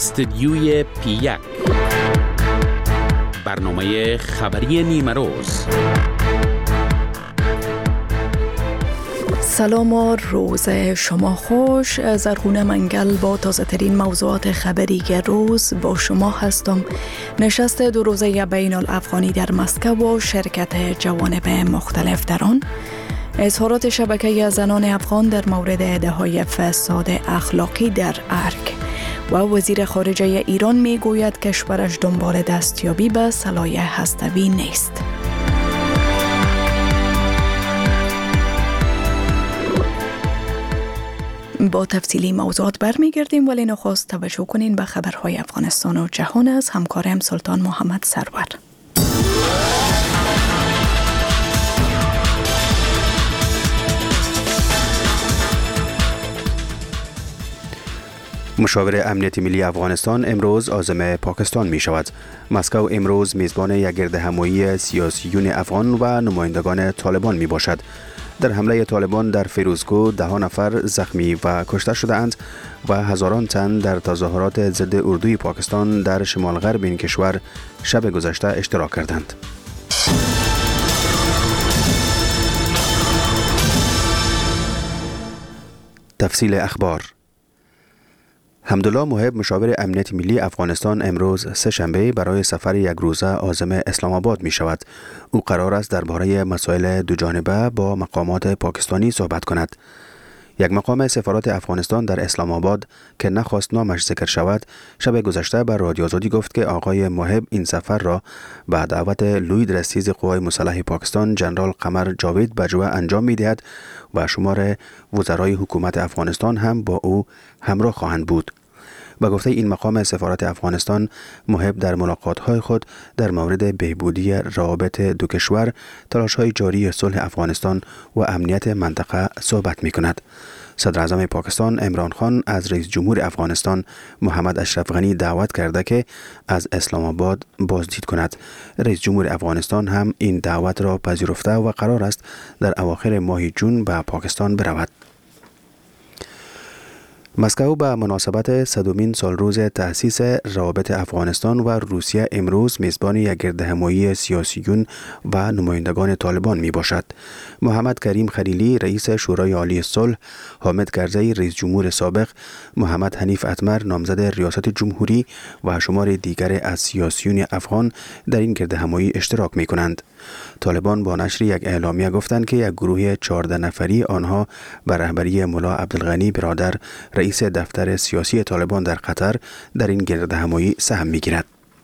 استدیوی پی1 برنامه خبری نیمه روز. سلام و روز شما خوش. زرغونه منگل با تازه ترین موضوعات خبری که روز با شما هستم. نشست 2 روزه بین الافغانی در مسکو و شرکت جوانب مختلف در آن. اظهارات شبکه زنان افغان در مورد ادعاهای فساد اخلاقی در ارگ و وزیر خارجه ایران می گوید کشورش دنبال دستیابی به سلاح هسته‌ای نیست. با تفصیلی موضوعات برمیگردیم، ولی نخست توجه کنین به خبرهای افغانستان و جهان از همکارم سلطان محمد سرور. مشاور امنیت ملی افغانستان امروز عازم پاکستان می شود. مسکو امروز میزبان یک گردهمایی سیاسیون افغان و نمایندگان طالبان می باشد. در حمله طالبان در فیروزکو 10 نفر زخمی و کشته شده اند و هزاران تن در تظاهرات ضد اردوی پاکستان در شمال غرب این کشور شب گذشته اشتراک کردند. تفصیل اخبار. حمدالله محب مشاور امنیت ملی افغانستان امروز سه‌شنبه برای سفر یک روزه عازم اسلام آباد می شود. او قرار است درباره مسائل دوجانبه با مقامات پاکستانی صحبت کند. یک مقام سفارت افغانستان در اسلام آباد که نخواست نامش ذکر شود، شب گذشته به رادیو آزادی گفت که آقای محب این سفر را به دعوت لوی رئیس قوای مسلح پاکستان جنرال قمر جاوید بجوه انجام می دهد و شمار وزرای حکومت افغانستان هم با او همراه خواهند بود. با گفته این مقام سفارت افغانستان، محب در ملاقات‌های خود در مورد بهبودی روابط دو کشور، تلاش‌های جاری صلح افغانستان و امنیت منطقه صحبت می‌کند. صدر اعظم پاکستان عمران خان از رئیس جمهور افغانستان محمد اشرف غنی دعوت کرده که از اسلام آباد بازدید کند. رئیس جمهور افغانستان هم این دعوت را پذیرفته و قرار است در اواخر ماه جون به پاکستان برود. مسکو به مناسبت 100مین سالروز تأسیس روابط افغانستان و روسیه امروز میزبان یک گردهمایی سیاسیون و نمایندگان طالبان می باشد. محمد کریم خلیلی رئیس شورای عالی صلح، حامد کرزی رئیس جمهور سابق، محمد حنیف اتمر نامزد ریاست جمهوری و شمار دیگر از سیاسیون افغان در این گردهمایی اشتراک می کنند. طالبان با نشر یک اعلامیه گفتند که یک گروه 14 نفری آنها به رهبری ملا عبدالغنی برادر رئیس دفتر سیاسی طالبان در قطر در این گردهمایی سهم می‌گیرد.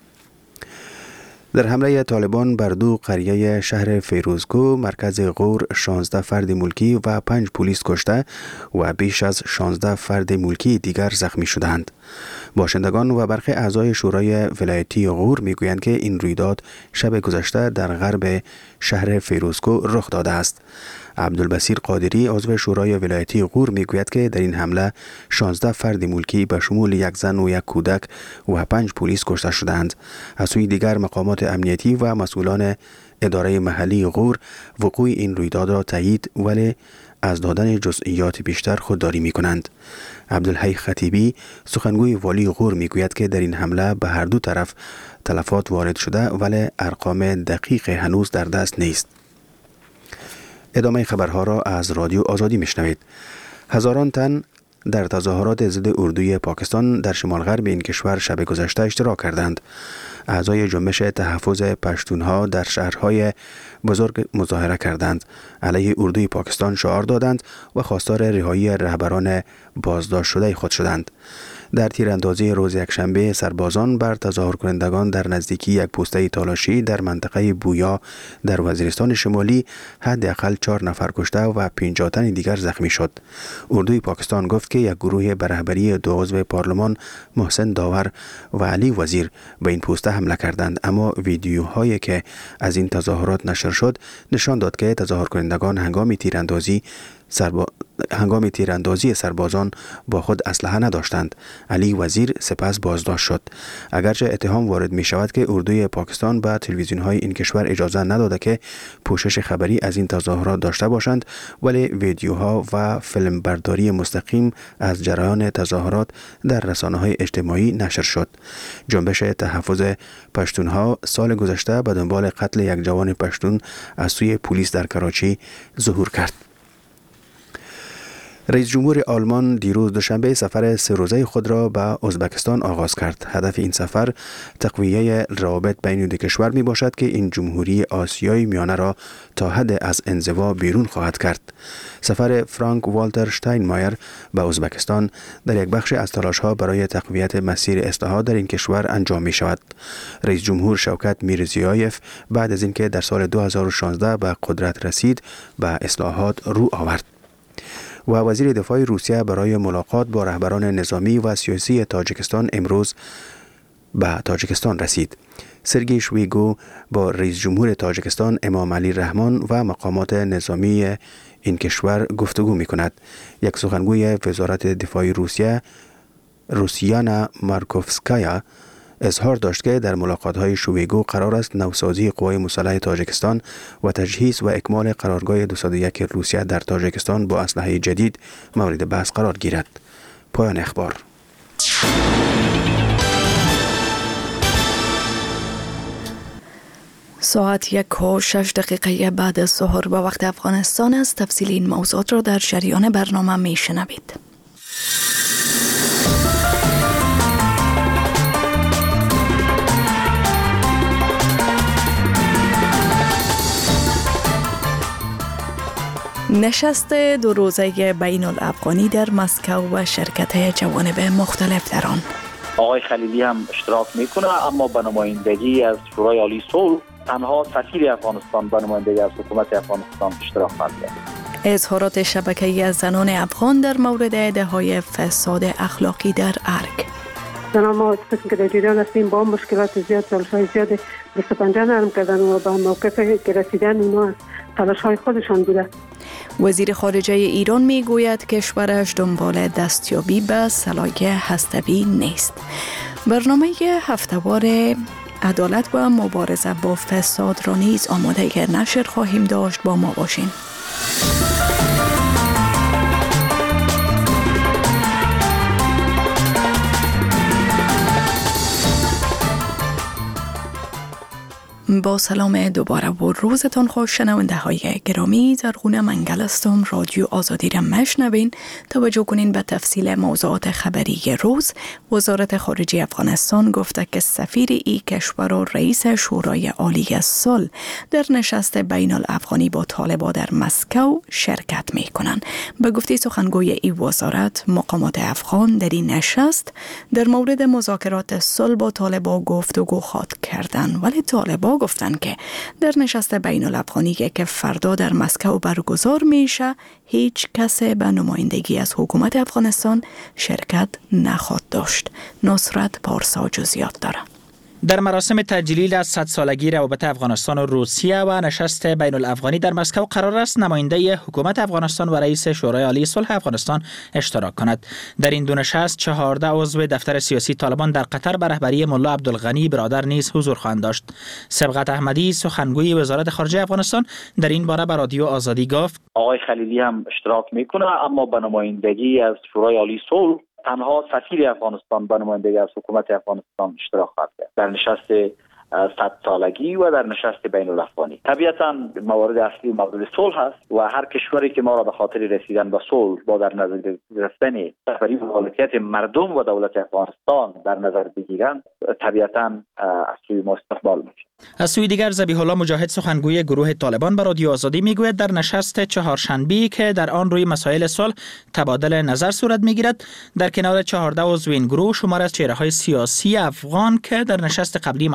در حمله طالبان بر 2 قریه شهر فیروزکو مرکز غور 16 فرد ملکی و 5 پلیس کشته و بیش از 16 فرد ملکی دیگر زخمی شدند. باشندگان و برخی اعضای شورای ولایتی غور میگویند که این رویداد شب گذشته در غرب شهر فیروزکو رخ داده است. عبدالبصیر قادری عضو شورای ولایتی غور میگوید که در این حمله 16 فرد ملکی به شمول یک زن و یک کودک و 5 پلیس کشته شدند. از سوی دیگر مقامات امنیتی و مسئولان اداره محلی غور وقوع این رویداد را تایید ولی از دادن جزئیات بیشتر خودداری می کنند. عبدالحی خطیبی سخنگوی والی غور می گوید که در این حمله به هر دو طرف تلفات وارد شده ولی ارقام دقیق هنوز در دست نیست. ادامه خبرها را از رادیو آزادی می شنوید. هزاران تن در تظاهرات ضد اردوی پاکستان در شمال غرب این کشور شب گذشته اشتراک کردند. اعضای جنبش تحفظ پشتونها در شهرهای بزرگ مظاهره کردند، علیه اردوی پاکستان شعار دادند و خواستار رهایی رهبران بازداشت شده خود شدند. در تیراندازی روز یکشنبه سربازان بر تظاهر کنندگان در نزدیکی یک پوسته تالاشی در منطقه بویا در وزیرستان شمالی حداقل 4 نفر کشته و 50 تن دیگر زخمی شد. اردوی پاکستان گفت که یک گروه به رهبری 2 عضو پارلمان محسن داور و علی وزیر به این پوسته حمله کردند، اما ویدیوهایی که از این تظاهرات نشر شد نشان داد که تظاهر کنندگان هنگام تیراندازی هنگام تیراندازی سربازان با خود اسلحه نداشتند. علی وزیر سپس بازداشت شد. اگرچه اتهام وارد می شود که اردوی پاکستان به تلویزیون های این کشور اجازه نداده که پوشش خبری از این تظاهرات داشته باشند، ولی ویدیوها و فیلم برداری مستقیم از جریان تظاهرات در رسانه های اجتماعی نشر شد. جنبش تحفظ پشتونها سال گذشته به دنبال قتل یک جوان پشتون از سوی پلیس در کراچی ظهور کرد. رئیس جمهور آلمان دیروز دوشنبه سفر 3 روزه خود را به ازبکستان آغاز کرد. هدف این سفر تقویه روابط بین دو کشور می باشد که این جمهوری آسیای میانه را تا حد از انزوا بیرون خواهد کرد. سفر فرانک والتر شتاینمایر به ازبکستان در یک بخش از تلاش‌ها برای تقویت مسیر اصلاحات در این کشور انجام می شود. رئیس جمهور شوکت میرزیایف بعد از اینکه در سال 2016 به قدرت رسید به اصلاحات رو آورد. و وزیر دفاع روسیه برای ملاقات با رهبران نظامی و سیاسی تاجیکستان امروز به تاجیکستان رسید. سرگئی شویگو با رئیس جمهور تاجیکستان امام علی رحمان و مقامات نظامی این کشور گفتگو می کند. یک سخنگوی وزارت دفاع روسیه روسیانا مارکوفسکایا اظهار داشت که در ملاقات‌های شویگو قرار است نوسازی قوای مسلح تاجیکستان و تجهیز و اکمال قرارگاه 201 روسیه در تاجیکستان با اسلحه جدید مورد بحث قرار گیرد. پایان اخبار. ساعت 1:06 بعد از ظهر به وقت افغانستان است. تفصیل این موضوعات را در جریان برنامه میشنوید. نشست 2 روزه بین الافغانی در مسکو و شرکت جوانب مختلف در آن. آقای خلیلی هم اشتراک میکنه، اما به نمایندگی از شورای عالی صلح تنها سفیر افغانستان به نمایندگی از حکومت افغانستان اشتراک کرده. اظهارات شبکه‌ای از زنان افغان در مورد ادعاهای فساد اخلاقی در ارگ. زنان ما قسم که در جریان هستیم با مشکلات زیاد، سالهای زیاد دست پنجه نرم کردن و به موقف که رسیدن اونا تلاش‌های خودشان بوده. وزیر خارجه ایران میگوید کشورش دنبال دستیابی به سلاح هسته‌ای نیست. برنامه هفته‌وار عدالت و مبارزه با فساد را نیز آماده نشر خواهیم داشت. با ما باشین. با سلام دوباره و روزتان خوش. شنونده های گرامی، زرغونه منگل هستم. رادیو آزادی را مشنوین. توجه کنین به تفصیل موضوعات خبری روز. وزارت خارجه افغانستان گفته که سفیر ای کشور و رئیس شورای عالی صلح در نشست بین الافغانی با طالبان در مسکو شرکت می کنند. به گفته سخنگوی ای وزارت، مقامات افغان در این نشست در مورد مذاکرات صلح با طالبان گفتگو خواهد کردند، ولی طالبان گفتند که در نشست بین الافغانی که فردا در مسکو برگزار میشه هیچ کسی به نمایندگی از حکومت افغانستان شرکت نخواهد داشت. نصرت پارسا جزئیات داره. در مراسم تجلیل از 100 سالگی روابط افغانستان و روسیه و نشست بین الافغانی در مسکو قرار است نماینده حکومت افغانستان و رئیس شورای عالی صلح افغانستان اشتراک کند. در این دو نشست 14 عضو دفتر سیاسی طالبان در قطر به رهبری ملا عبدالغنی برادر نیز حضور خواهند داشت. سبقت احمدی، سخنگوی وزارت خارجه افغانستان، در این باره به رادیو آزادی گفت آقای خلیلی هم اشتراک میکنه، اما به نمایندگی از شورای عالی صلح تنها سفیر افغانستان به نمایندگی از حکومت افغانستان اشتراک خواهد کرد در نشست 100 سالگی و در نشست بین الافغانی. طبیعتاً موارد اصلی موضوع صلح است و هر کشوری که ما را به خاطر رسیدن به صلح با در نظر گرفتن رهبری و مالکیت مردم و دولت افغانستان در نظر بگیرند، طبیعتاً از سوی ما استقبال میشه. از سوی دیگر ذبیح الله مجاهد، سخنگوی گروه طالبان، به رادیو آزادی میگوید در نشست چهارشنبه‌ای که در آن روی مسائل صلح تبادل نظر صورت میگیرد، در کنار 14 عضو این گروه شمار از چهره‌های سیاسی افغان که در نشست قبلی مسکو اشتراک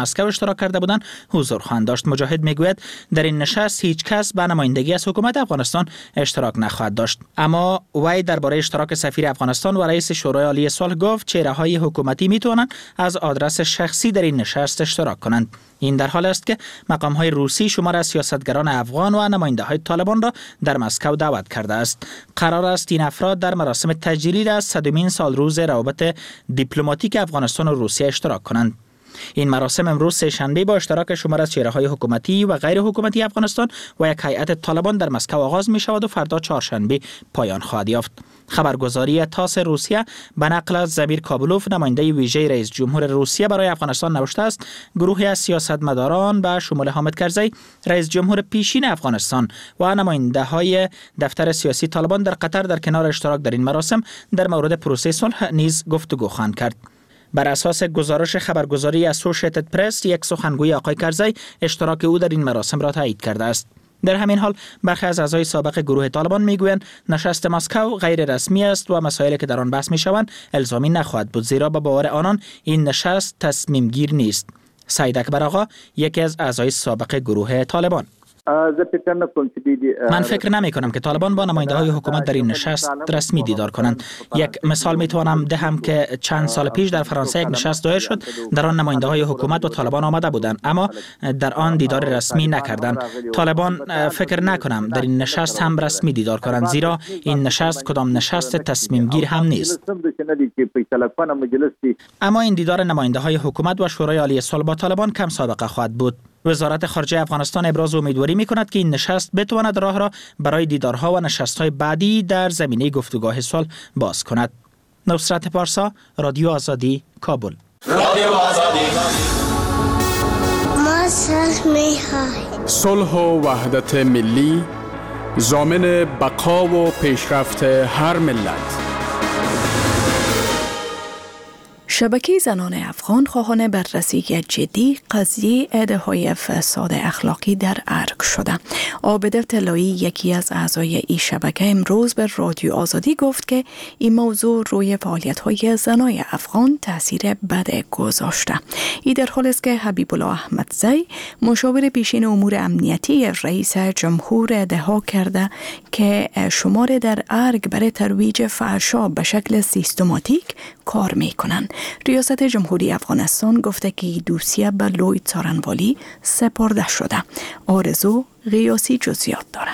اشتراک کرده بودند حضور خواهند داشت. مجاهد میگوید در این نشست هیچ کس به نمایندگی از حکومت افغانستان اشتراک نخواهد داشت. اما وی درباره اشتراک سفیر افغانستان و رئیس شورای عالی صلح گفت چهره‌های حکومتی میتوانند از آدرس شخصی در این نشست اشتراک کنند. این در حال است که مقام‌های روسی شمار از سیاستگران افغان و نماینده‌های طالبان را در مسکو دعوت کرده است. قرار است این افراد در مراسم تجلیل از 100مین سالروز روابط دیپلماتیک افغانستان و روسیه اشتراک کنند. این مراسم امروز سه‌شنبه با اشتراک شمار از چهره‌های حکومتی و غیر حکومتی افغانستان و یک هیئت طالبان در مسکو آغاز می شود و فردا چهارشنبه پایان خواهد یافت. خبرگزاری تاس روسیه به نقل از زمیر کابلوف نماینده ویژه رئیس جمهور روسیه برای افغانستان نوشته است گروهی از سیاستمداران به شمول حامد کرزی رئیس جمهور پیشین افغانستان و نماینده‌های دفتر سیاسی طالبان در قطر در کنار اشتراک در این مراسم در مورد پروسه صلح نیز گفتگو خواهند کرد. بر اساس گزارش خبرگزاری اسوشیتد پرس یک سخنگوی آقای کرزی اشتراک او در این مراسم را تایید کرده است. در همین حال برخی از اعضای سابق گروه طالبان میگویند نشست مسکو غیر رسمی است و مسائلی که در آن بحث میشوند الزامی نخواهد بود، زیرا به باور آنان این نشست تصمیم گیر نیست. سعید اکبر آقا یکی از اعضای سابق گروه طالبان: من فکر نمی کنم که طالبان با نماینده های حکومت در این نشست رسمی دیدار کنند. یک مثال می توانم دهم که چند سال پیش در فرانسه یک نشست دایر شد، در آن نماینده های حکومت و طالبان آمده بودند اما در آن دیدار رسمی نکردند. طالبان فکر نکنم در این نشست هم رسمی دیدار کنند، زیرا این نشست کدام نشست تصمیم گیر هم نیست. اما این دیدار نماینده های حکومت و شورای عالی صلح با طالبان کم سابقه خواهد بود. وزارت خارجه افغانستان ابراز امیدواری می‌کند که این نشست بتواند راه را برای دیدارها و نشست‌های بعدی در زمینه گفتگوهای صلح باز کند. نصرت پارسا، رادیو آزادی، کابل. رادیو آزادی. ما صلح و وحدت ملی ضامن بقا و پیشرفت هر ملت. شبکه زنان افغان خواهان بررسی جدی قضیه ایده‌های فساد اخلاقی در ارگ شده. عابده طلایی یکی از اعضای این شبکه امروز به رادیو آزادی گفت که این موضوع روی فعالیت‌های زنای افغان تاثیر بد گذاشته. این در حالی است که حبیب الله احمدزی مشاور پیشین امور امنیتی رئیس جمهور ادعا کرده که شمار در ارگ برای ترویج فحشا به شکل سیستماتیک کار می‌کنند. ریاست جمهوری افغانستان گفته که دوسیه به لوی څارنوالی سپرده شده. آرزو غیاسی جزئیات داره.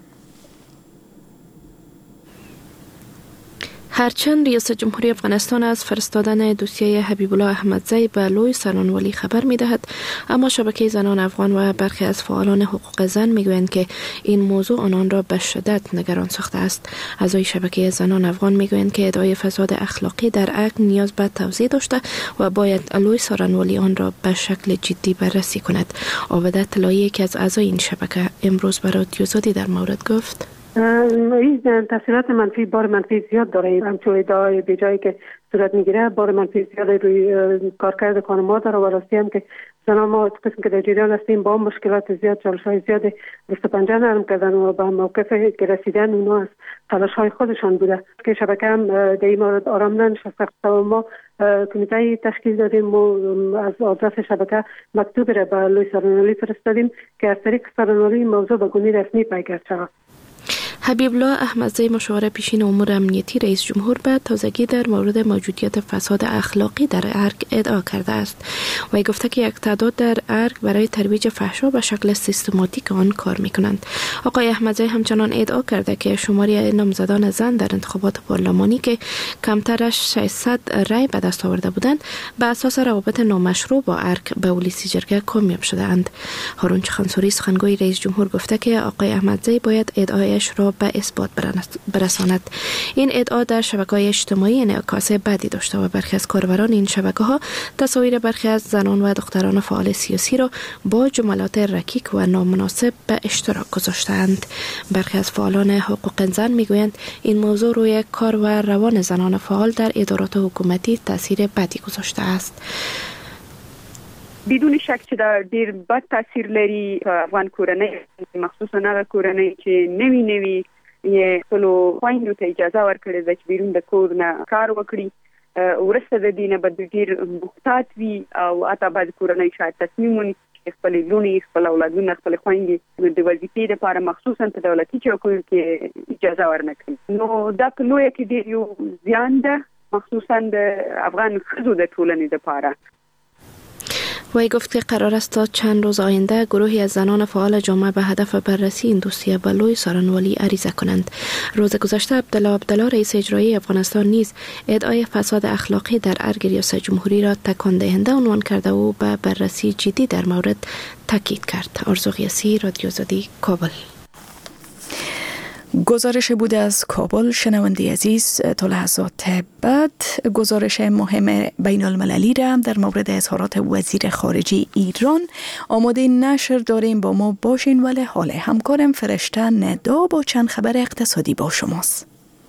هرچند ریاست جمهوری افغانستان از فرستادن دوسیه حبیب الله احمدزی به لوی څارنوالی خبر می‌دهد، اما شبکه زنان افغان و برخی از فعالان حقوق زن می‌گویند که این موضوع آنان را به شدت نگران ساخته است. اعضای شبکه زنان افغان می‌گویند که ادعای فساد اخلاقی در ارگ نیاز به توضیح داشته و باید لوی څارنوالی آن را به شکل جدی بررسی کند. عابده طلایی یکی از اعضای این شبکه امروز به رادیو آزادی در مورد گفت: این تاثیرات منفی، بار منفی زیاد داره. همچون ادعای به جایی که صورت میگیره بار منفی زیاد روی کارکرد خانم‌ها داره و راستی هم که زنان ما قسم که در جریان هستیم با مشکلات زیاد، چالش‌های زیاد دست و پنجه نرم کردن و به موقف که رسیدن اونا از تلاش‌های خودشان بوده که شبکه هم در این مورد آرام ننشسته. ما کمیته تشکیل دادیم و از آدرس شبکه مکتوب را به لوی څارنوالی فرستادیم که از طریق څارنوالی موضوع به گونه رسمی پیگرد شود. حبیب الله احمدزی مشاور پیشین امور امنیتی رئیس جمهور به تازگی در مورد موجودیت فساد اخلاقی در ارگ ادعا کرده است. وی گفته که یک تعداد در ارگ برای ترویج فحشا به شکل سیستماتیک آن کار می‌کنند. آقای احمدزی همچنان ادعا کرده که شماری نامزدان زن در انتخابات پارلمانی که کمترش 600 رای به دست آورده بودند به اساس روابط نامشروع با ارگ به ولیسی جرگه کامیاب شده‌اند. هارون چخانسوری سخنگوی رئیس جمهور گفته که آقای احمدزی باید ادعایش را به اثبات برساند. این ادعا در شبکه‌های اجتماعی انعکاس بدی داشته و برخی از کاربران این شبکه‌ها تصاویر برخی از زنان و دختران فعال سیاسی را با جملات رکیک و نامناسب به اشتراک گذاشتند. برخی از فعالان حقوق زن میگویند این موضوع روی کار و روان زنان فعال در ادارات حکومتی تاثیر بدی گذاشته است. بدون شک چې دا ډیر بد تاثیر لري افغان کورنۍ، مخصوصا هغه کورنۍ چې نوي یې خپلو خویندو ته اجازه ورکړې ده چې بیرون د کور نه کار وکړي. ورسته د دینه به ډیر محتاط وي او حتی بعض کورنۍ شاید تصمیم ونیسي خپل لونی خپل اولادونه خپل خويندې د وظیفې لپاره مخصوصا په دولتي چوکیو کې اجازه ورنکړي. نو دا په لوی کې ډیر یو زیان ده مخصوصا د افغان ښځو د ټولنې لپاره. وی گفت که قرار است تا چند روز آینده گروهی از زنان فعال جامعه به هدف بررسی این دوسیه به لوی سارنوالی عریضه کنند. روز گذشته عبدالله رئیس اجرایی افغانستان نیز ادعای فساد اخلاقی در ارگ ریاست جمهوری را تکان دهنده عنوان کرده و به بررسی جدی در مورد تاکید کرد. آرزو غیاثی، رادیو آزادی، کابل. گزارش بوده از کابل. شنونده عزیز، تا لحظات بعد گزارش مهم بین المللی را در مورد اظهارات وزیر خارجه ایران آماده نشر داریم. با ما باشین. ولی حال همکارم فرشته ندا با چند خبر اقتصادی با شماست.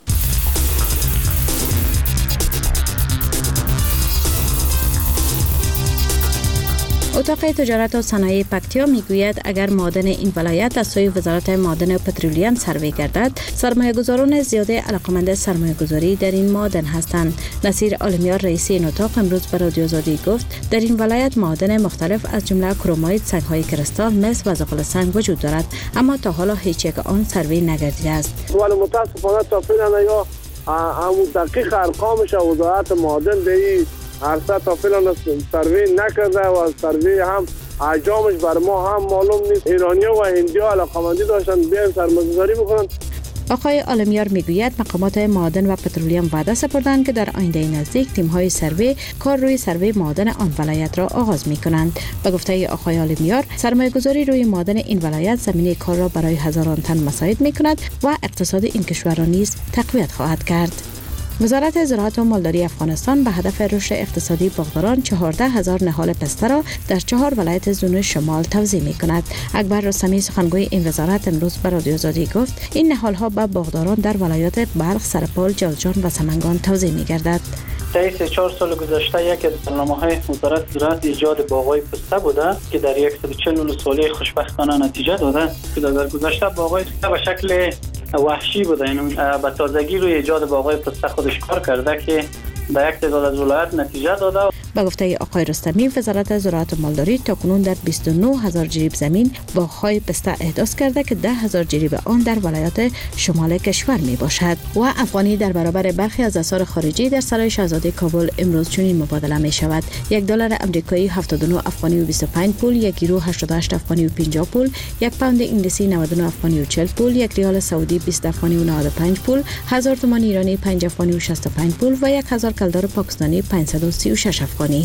اتاق تجارت و صنایع پکتیا میگوید اگر معادن این ولایت از سوی وزارت معادن و پترولیم سروی گردد، سرمایه‌گذاران زیاده علاقمند سرمایه‌گذاری در این معادن هستند. نصیر عالمیار رئیس این اتاق امروز به رادیو آزادی گفت در این ولایت معادن مختلف از جمله کرومایت، سنگ‌های کریستال، مس و زغال سنگ وجود دارد، اما تا حالا هیچ یک آن سروی نگردیده است. ولی متاسفانه تا فعلا یا همون دقیق ارقامش وزارت معادن به عرصه تا فعلا سروی نکرده و سروی هم احجامش بر ما هم معلوم نیست. ایرانی‌ها و هندی‌ها علاقه‌مندی داشتن بیان سرمایه‌گذاری بکنن. آقای عالمیار میگوید مقامات معادن و پترولیم وعده سپردند که در آینده نزدیک تیم‌های سروی کار روی سروی معادن آن ولایت را آغاز می‌کنند. به گفته آقای عالمیار، سرمایه‌گذاری روی معادن این ولایت زمینه کار را برای هزاران تن مساعد می‌کند و اقتصاد این کشور را نیز تقویت خواهد کرد. وزارت زراعت و مالداری افغانستان به هدف رشد اقتصادی باغداران 14,000 نهال پسته را در 4 ولایت زون شمال توزیع می کند. اکبر رستمی سخنگوی این وزارت امروز به رادیو آزادی گفت این نهال ها به باغداران در ولایات بلخ، سرپال، جوزجان و سمنگان توزیع می گردد. طی 4 سال گذشته یکی از برنامه‌های وزارت زراعت ایجاد باغ‌های پسته بوده که در 140 ولسوالی خوشبختانه نتیجه داده. که در گذشته باغ‌های پسته به شکل وحشی بوده، یعنی به تازگی روی ایجاد باغ‌های پسته خودش کار کرده که به یک تعداد از ولایات نتیجه داده. به گفته آقای رستمی، وزارت زراعت و مالداری تاکنون در 29,000 جریب زمین باغ‌های پسته احداث کرده که 10,000 جریب آن در ولایات شمال کشور می باشد. و افغانی در برابر برخی از اسعار خارجی در سرای شاهزاده کابل امروز چنین مبادله می شود: $1 آمریکایی 79 افغانی و 25 پول، 1 یورو 88 افغانی و 50 پول، 1 پوند انگلیسی 99 افغانی و 40 پول، 1 ریال سعودی 20 افغانی و 95 پول، 1000 تومان ایرانی 5 افغانی و 65 پول و 1000 کلدار پاکستانی 536 افغانی.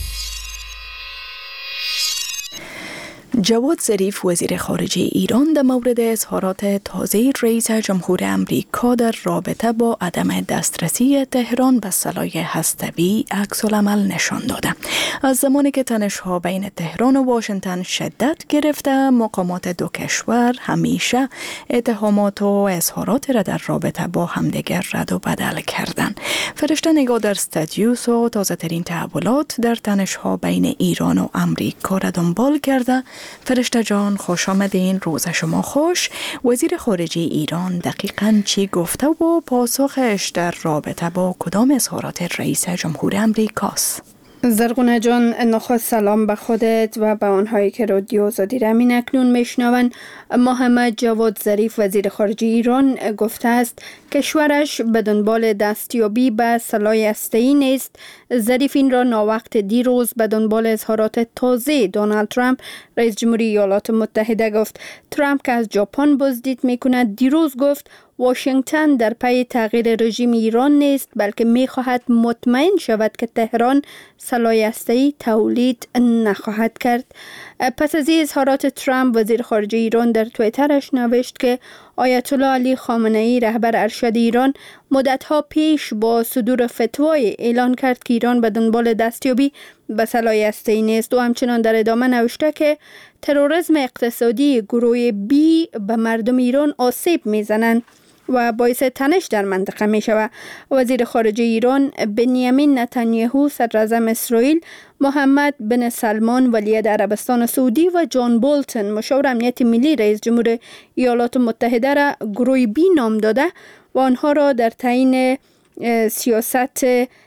جواد ظریف وزیر خارجه ایران در مورد اظهارات تازه رئیس جمهور امریکا در رابطه با عدم دسترسی تهران به سلاح هسته‌ای عکس‌العمل نشان داده. از زمانی که تنش‌ها بین تهران و واشنگتن شدت گرفته، مقامات دو کشور همیشه اتهامات و اظهارات را در رابطه با همدیگر رد و بدل کردند. فرشته نگاه در استادیوس و تازه ترین تحولات در تنش‌ها بین ایران و امریکا را دنبال کرده. فرشته جان، خوش آمدین. روز شما خوش. وزیر خارجه ایران دقیقاً چی گفته و پاسخش در رابطه با کدام اظهارات رئیس جمهور امریکاست؟ زرغونه جان، نخست سلام به خودت و به آنهایی که رادیو آزادی را اکنون میشنوند. محمد جواد ظریف وزیر خارجه ایران گفته است کشورش به دنبال دستیابی به سلاح هسته‌ای نیست. ظریف این را ناوقت دیروز به دنبال اظهارات تازه دونالد ترامپ رئیس جمهوری ایالات متحده گفت. ترامپ که از ژاپن بازدید میکند دیروز گفت واشنگتن در پی تغییر رژیم ایران نیست، بلکه می‌خواهد مطمئن شود که تهران سلاح هسته‌ای تولید نخواهد کرد. پس از این اظهارات ترامپ، وزیر خارجه ایران در توییترش نوشت که آیت الله علی خامنه‌ای رهبر ارشد ایران مدت‌ها پیش با صدور فتوای اعلان کرد که ایران به دنبال دستیابی به سلاح هسته‌ای نیست و همچنان در ادامه نوشته که تروریسم اقتصادی گروه بی به مردم ایران آسیب می‌زنند و باعث تنش در منطقه می شود. وزیر خارجه ایران بنیامین نتانیاهو صدراعظم اسرائیل، محمد بن سلمان ولیعهد عربستان سعودی و جان بولتن مشاور امنیت ملی رئیس جمهور ایالات متحده را گروه بی نام داده و آنها را در تعیین سیاست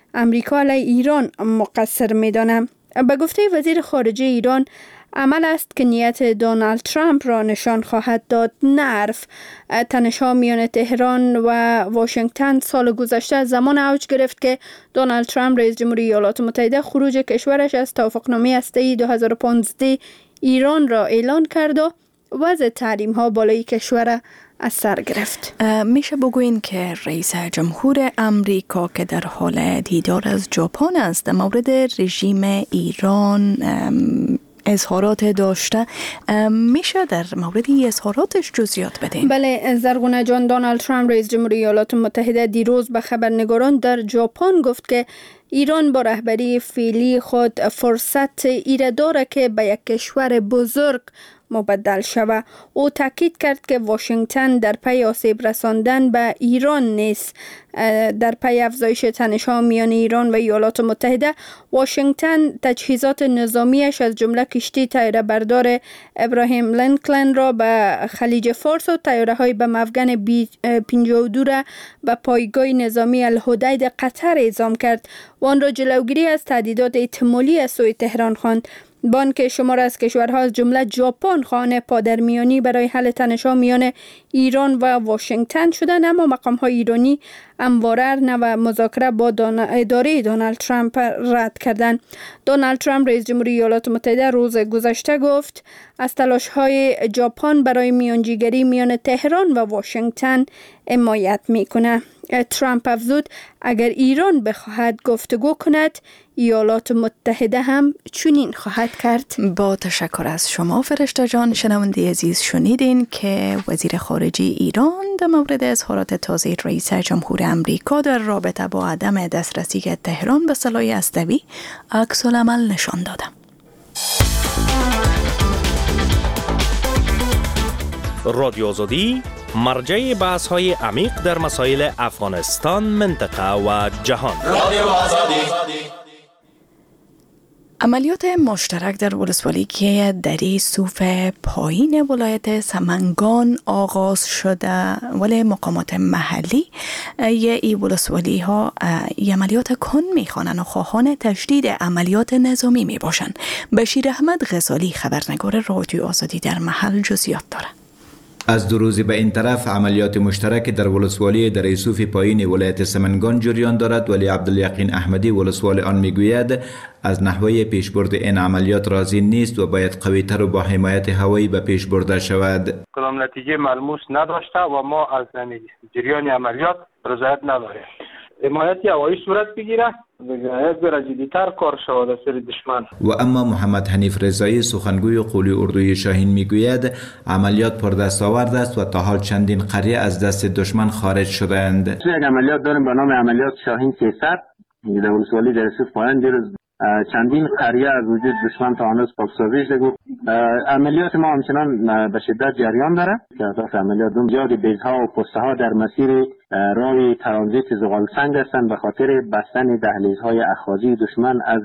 امریکا علیه ایران مقصر می‌دانه. به گفته وزیر خارجه ایران، عمل است که نیت دونالد ترامپ را نشان خواهد داد، نه حرف. تنش‌ها میان تهران و واشنگتن سال گذشته زمان اوج گرفت که دونالد ترامپ رئیس جمهوری ایالات متحده خروج کشورش از توافقنامه هسته‌ای 2015 ایران را اعلان کرد و وضع تحریم‌ها بالای کشور از سر گرفت. میشه بگوین که رئیس جمهور امریکا که در حال دیدار از ژاپن است، در مورد رژیم ایران اظهارات داشته، میشه در مورد این اظهاراتش جزئیات بدین؟ بله زرغونه جان، دونالد ترامپ رئیس جمهوری ایالات متحده دیروز به خبرنگاران در ژاپن گفت که ایران با رهبری فعلی خود فرصت ایره داره که به یک کشور بزرگ مبدل شود. او تاکید کرد که واشنگتن در پی آسیب رساندن به ایران نیست. در پی افزایش تنش‌ها میان ایران و ایالات متحده، واشنگتن تجهیزات نظامیش از جمله کشتی طیاره بردار ابراهیم لینکلن را به خلیج فارس و طیاره‌های به مفگن B-52 را به پایگاه نظامی الحدید قطر اعزام کرد و آن را جلوگیری از تهدیدات احتمالی از سوی تهران خواند. بانک شمار از کشورها از جمله ژاپن خواهان پادرمیانی برای حل تنش‌ها میان ایران و واشنگتن شدند، اما مقام‌های ایرانی همواره نوع مذاکره با اداره دونالد ترامپ رد کردند. دونالد ترامپ رئیس جمهوری ایالات متحده روز گذشته گفت از تلاش‌های ژاپن برای میانجیگری میان تهران و واشنگتن حمایت می‌کند. ترامپ افزود اگر ایران بخواهد گفتگو کند، ایالات متحده هم چنین خواهد کرد. با تشکر از شما فرشته جان. شنونده عزیز، شنیدین که وزیر خارجه ایران در مورد اظهارات تازه رئیس جمهور امریکا در رابطه با عدم دسترسی تهران به سلاح هسته‌ای عکس العمل نشان داده. رادیو آزادی مرجع بحث‌های عمیق در مسائل افغانستان، منطقه و جهان. رادیو آزادی. عملیات مشترک در ولسوالی که دری صوف پایین ولایت سمنگان آغاز شده، ولی مقامات محلی ای ولسوالی ها عملیات کن میخوانند و خواهان تشدید عملیات نظامی می باشند. بشیر احمد غزالی خبرنگار رادیو آزادی در محل جزئیات داره. از دو روز به این طرف عملیات مشترک در ولسوالی دره صوف پایین ولایت سمنگان جریان دارد، ولی عبدالیقین احمدی ولسوال آن میگوید از نحوه پیشبرد این عملیات راضی نیست و باید قوی‌تر و با حمایت هوایی به پیش برده شود. کدام نتیجه ملموس نداشته و ما از جریان عملیات رضایت نداریم. حمایت هوایی صورت بگیره، بگیره جدی‌تر کار شود از سر دشمن. و اما محمد حنیف رضایی سخنگوی قولی اردوی شاهین میگوید عملیات پردستاورد است و تا حال چندین قریه از دست دشمن خارج شدند. یک عملیات داریم به نام عملیات شاهین 300 در ولسوالی دره صوف پایین. دیروز چندین قریه از وجود دشمن تا هنوز پاکسازی شده. عملیات ما همچنان به شدت جریان داره که اهداف عملیات زیاد بیزها و پسته ها در مسیر راه ترانزیت زغال سنگ هستند به خاطر بستن دهلیزهای اخراجی دشمن از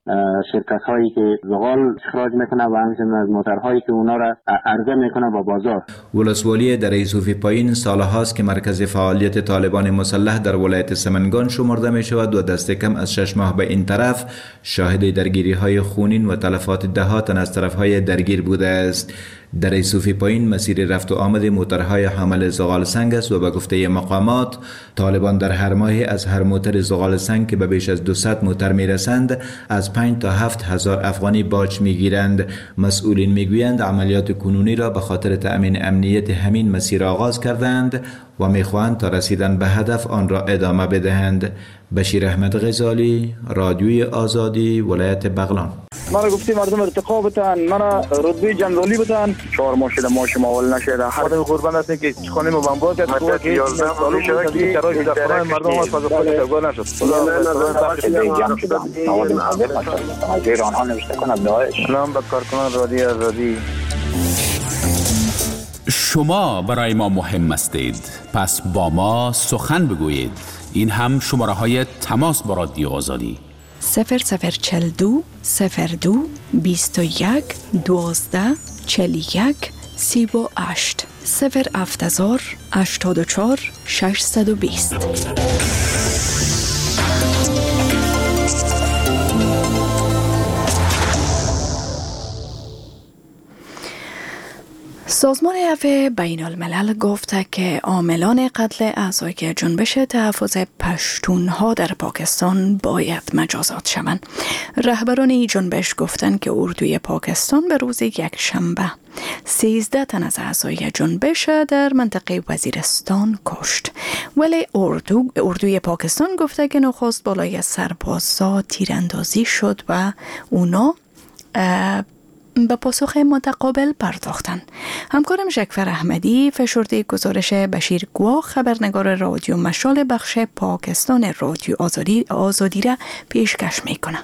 شرکت هایی که زغال اخراج میکنه و همچنین از موترهایی که اونا را عرضه میکنه با بازار. ولسوالی دره صوف پایین سالهاست که مرکز فعالیت طالبان مسلح در ولایت سمنگان شمرده می شود و دست کم از 6 ماه به این طرف شاهد درگیری های خونین و تلفات دهها تن از طرف های درگیر بوده است. دره صوف پایین مسیر رفت و آمد موترهای حامل زغال سنگ است و به گفته مقامات طالبان در هر ماهی از هر موتر زغال سنگ که به بیش از 200 موتر میرسند از 5 تا 7 هزار افغانی باج میگیرند. مسئولین میگویند عملیات کنونی را به خاطر تأمین امنیت همین مسیر آغاز کردند و میخواهند تا رسیدن به هدف آن را ادامه بدهند. بشیر احمد غزالی، رادیوی آزادی، ولایت بغلان. مرا گفتی مردم ارتقا بتن، مرا رتبه جنرالی بتن، 4 ماه شده ماشم اول نشده. خودم قربان هستم که خانه ما بمبار کرد، تو که 11 سال شده که تراش در خانه مردم از فضا خود تگاه نشد. خدا آنها نوشته کند داعش. سلام به کارکنان رادیو آزادی. شما برای ما مهم هستید، پس با ما سخن بگویید. این هم شماره های تماس با رادیو آزادی 0042 02 21 12 41 38 070 84 620. سازمان عفو بین الملل گفت که عاملان قتل اعضای جنبش تحفظ پشتونها در پاکستان باید مجازات شوند. رهبران این جنبش گفتند که اردوی پاکستان به روز یکشنبه 13 تن از اعضای جنبش در منطقه وزیرستان کشت. ولی اردوی پاکستان گفته که نخست بالای سربازا تیراندازی شد و اونا به پاسخ متقابل پرداختند. همکارم شکفر احمدی فشرده گزارش بشیر گوا خبرنگار رادیو مشال بخش پاکستان رادیو آزادی را پیشکش میکنه.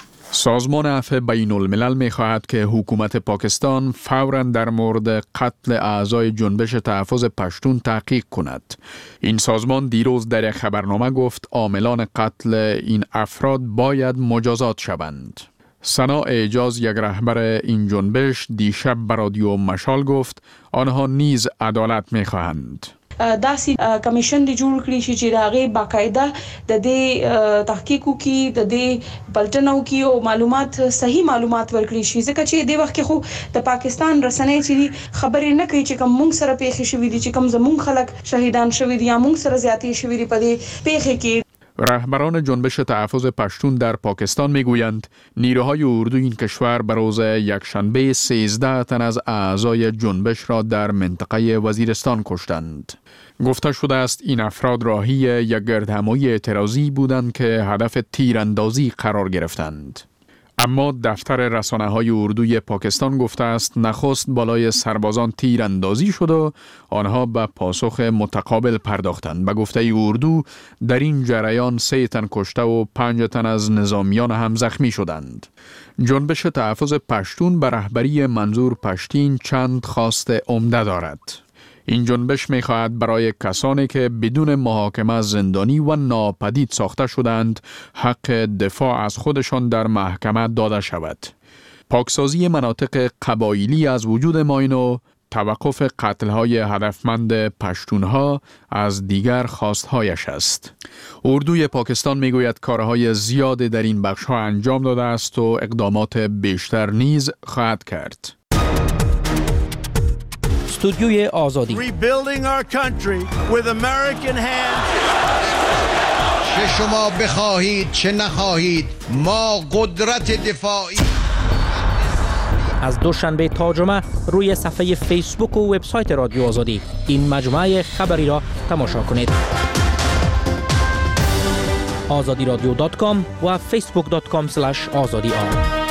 سازمان عفو بین الملل می خواهد که حکومت پاکستان فوراً در مورد قتل اعضای جنبش تحفظ پشتون تحقیق کند. این سازمان دیروز در یک خبرنامه گفت عاملان قتل این افراد باید مجازات شوند. سنا اعجاز یک رهبر این جنبش دیشب به رادیو مشال گفت آنها نیز عدالت می خواهند. داسې کمیشن دی جوړ کړی چې راغي باقاعده د دې تحقیق وکړي د دې بلټنو کې او معلومات صحیح معلومات ورکړي شي ځکه چې د وخت کې خو د پاکستان رسنۍ چې خبرې نه کوي چې کوم مونږ سره پیښې شوې دي چې کوم زمونږ خلک شهیدان شوي دي یا مونږ سره زیاتې شوې دي په دې پیښې کې. رهبران جنبش تحفظ پشتون در پاکستان میگویند نیروهای اردو این کشور به روز یکشنبه 13 تن از اعضای جنبش را در منطقه وزیرستان کشتند. گفته شده است این افراد راهی یک گردهمایی اعتراضی بودند که هدف تیراندازی قرار گرفتند. اما دفتر رسانه‌های اردوی پاکستان گفته است نخست بالای سربازان تیراندازی شد و آنها به پاسخ متقابل پرداختند. به گفته اردو در این جریان 3 تن کشته و 5 تن از نظامیان هم زخمی شدند. جنبش تحفظ پشتون به رهبری منظور پشتین چند خواست عمده دارد. این جنبش می خواهد برای کسانی که بدون محاکمه زندانی و ناپدید ساخته شدند حق دفاع از خودشان در محکمه داده شود. پاکسازی مناطق قبایلی از وجود ماین و توقف قتل‌های هدفمند پشتونها از دیگر خواستهایش است. اردوی پاکستان میگوید کارهای زیاد در این بخش‌ها انجام داده است و اقدامات بیشتر نیز خواهد کرد. استودیوی آزادی Rebuilding our country with American hands. چه شما بخواهید چه نخواهید ما قدرت دفاعی. از دوشنبه تا جمعه روی صفحه فیسبوک و وبسایت رادیو آزادی این مجموعه خبری را تماشا کنید. azadiradio.com و facebook.com/azadi.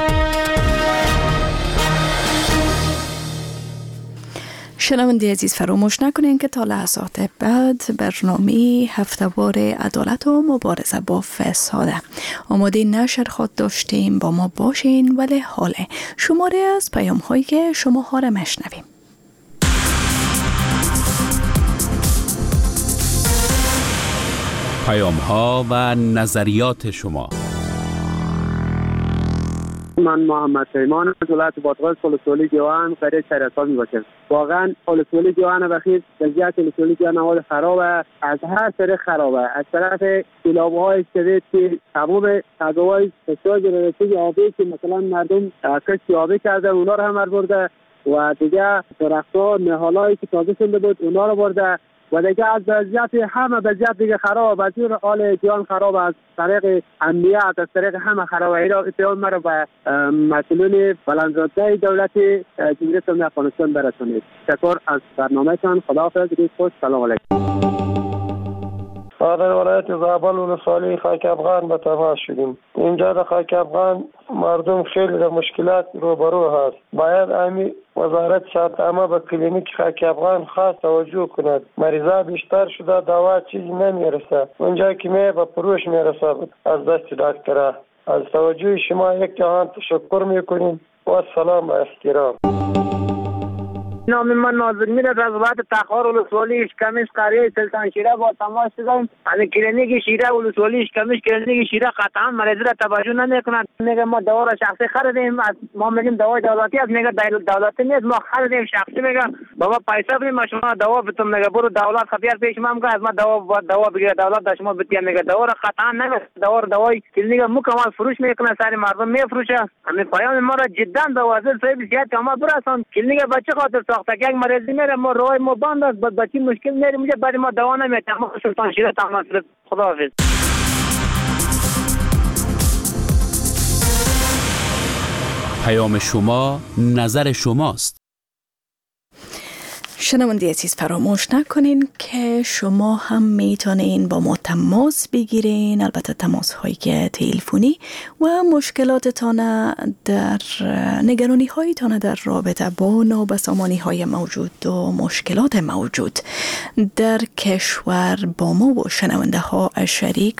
شنونده عزیز فراموش نکنین که تا لحظات بعد برنامه هفته‌وار عدالت و مبارزه با فساد آماده نشر خود داشتیم. با ما باشین. ولی حاله شماره از پیام هایی که شما ها را مشنویم. پیام ها و نظریات شما. من محمد پیمان از ولایت بادغیس ولسوالی گیوان قریه شهرستان میباشم. واقعا ولسوالی گیوان وقتی وضعیت ولسوالی گیوان حال خرابه، از هر طرف خرابه. از طرف سیلاب‌های شدید که تمام تگاوهای فشار گرفته آبی که مثلا مردم کشتی آبی کرده اونا رو هم برده و دیگه درخت‌ها نهالایی که تازه شده بود اونا رو برده و دیگه از وضعیت همه وضعیت دیگه خراب. از این حال جهان خراب، از طریق امنیت از طریق همه خراب. اینا اتهام مرا به مسئولین بلندرتبه دولت جمهوری اسلامی افغانستان برسانید. تشکر از برنامه‌تان. خداحافظ. خوش. سلام علیکم. در ولایت زابل ولسوالی خاک افغان به تماس شدیم. اینجا در خاک افغان مردم خیلی در مشکلات روبرو هست. باید امی وزارت صحت عامه به کلینیک خاک افغان خاص توجه کند. مریضا بیشتر شده، دوا چیزی نمیرسه. اونجا که می به فروش میرسه از دست دکترها. از توجه شما یک جهان تشکر میکنیم و سلام و احترام. نام من ناظرین از ولایت تخار ولسوالی اشکمش قریه سلطان شیره با تماس شدم. از کلینیک شیره ولسوالی اشکمش کلینیک شیره قطعا مریض را توجه نمیکنند. میگه ما دوا را شخصی خریدیم، ما میگیم دوا دولتی است، میگه دولتی نیست، ما خریدیم شخصی. میگه بابا پیسه بدیم ما شما دوا بتون. میگه برو دولت خطر پیش ما میگه از ما دوا بگیره دولت داشت ما بتیم. میگه دوا را قطعا نمیشه. دوای کلینیک مکمل فروش میکنه، سری مردم میفروشه. همین پیام ما را جدا به وزیر صاحب زیاد که ما برسان کلینیک بچه خاطر وقتا که یک مریضی میره ما راه ما بند است بعد چی مشکل میره میگه بعد ما دوا نمیتیم سلطان شیره تمام شد. خداحافظ. پیام شما نظر شماست. شنونده عزیز فراموش نکنین که شما هم میتونین با ما تماس بگیرین، البته تماس های تلفنی، و مشکلاتتان در نگرانی هایتان در رابطه با نابسامانی های موجود و مشکلات موجود در کشور با ما و شنونده ها شریک